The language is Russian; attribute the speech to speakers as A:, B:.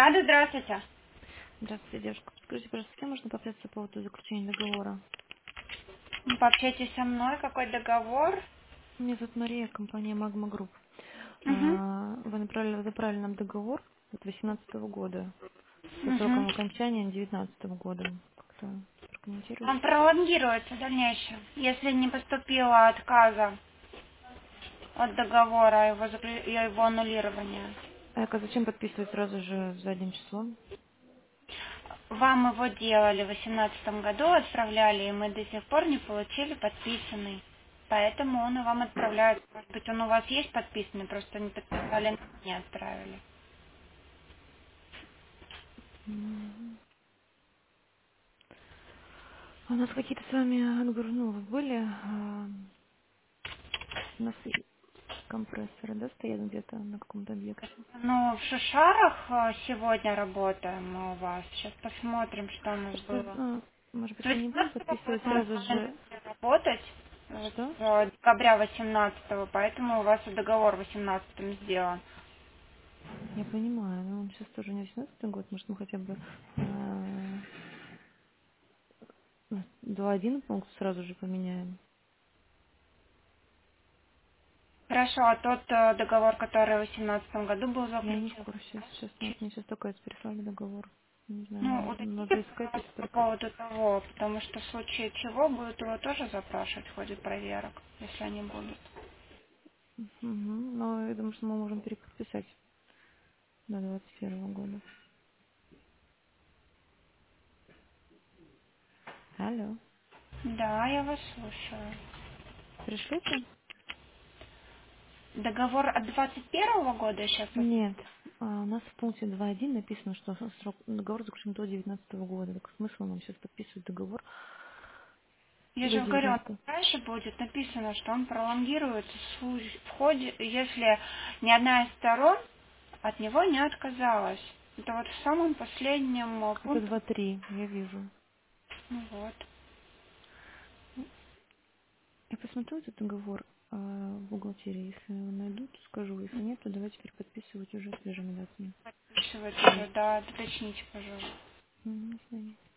A: Рада, здравствуйте.
B: Здравствуйте, девушка. Скажите, пожалуйста, с кем можно пообщаться по поводу заключения договора?
A: Пообщайтесь со мной, какой договор?
B: Меня зовут Мария, компания Magma Group.
A: Угу.
B: Вы направили нам договор от 2018 года со
A: Угу.
B: сроком окончания 2019 года. Как-то прокомментируете?
A: Он пролонгируется в дальнейшем, если не поступило отказа от договора и его аннулирования.
B: Эко, зачем подписывать сразу же задним числом?
A: Вам его делали в 2018 году, отправляли, и мы до сих пор не получили подписанный. Поэтому он и вам отправляет. Может быть, он у вас есть подписанный, просто не подписали, не отправили.
B: Мгм. А у нас какие-то с вами отгрузнулы были. У нас и компрессоры, да, стоят где-то на каком-то объекте?
A: Ну, в Шишарах сегодня работаем мы у вас. Сейчас посмотрим, что у нас
B: Просто,
A: было.
B: может
A: С
B: быть, мы не будем
A: 18
B: подписывать
A: года мы
B: сразу
A: с вами
B: же...
A: начали работать
B: Что?
A: с декабря 18, поэтому у вас и договор в 18 сделан.
B: Я понимаю, но он сейчас тоже не 18 год, может, мы хотя бы 2.1 пункт сразу же поменяем.
A: Хорошо, а тот договор, который в 18 году был
B: Я не в
A: заключен,
B: курсе, сейчас мне сейчас только это прислали договор. Не знаю,
A: ну,
B: надо
A: уточните,
B: искать это
A: пожалуйста, по
B: только.
A: поводу того, потому что в случае чего будут его тоже запрашивать в ходе проверок, если они будут.
B: Мгм. Но я думаю, что мы можем переподписать до 21 года. Алло.
A: Да, я вас слушаю.
B: Пришлите?
A: Договор от 21 года сейчас.
B: Нет. У нас в пункте 2.1 написано, что срок договор заключен до 19 года. Так смысл нам сейчас подписывать договор
A: Я
B: до
A: же говорю,
B: 19?
A: дальше будет написано, что он пролонгируется в ходе, если ни одна из сторон от него не отказалась. Это вот в самом последнем
B: Это
A: пункте.
B: 2.3, я вижу.
A: Ну вот.
B: Я посмотрю этот договор в бухгалтерии. Если его найду, то скажу. Если нет, то давайте теперь подписывать уже свежими датами.
A: Подписывать
B: Все.
A: уже, да, уточните, пожалуйста.
B: До свидания.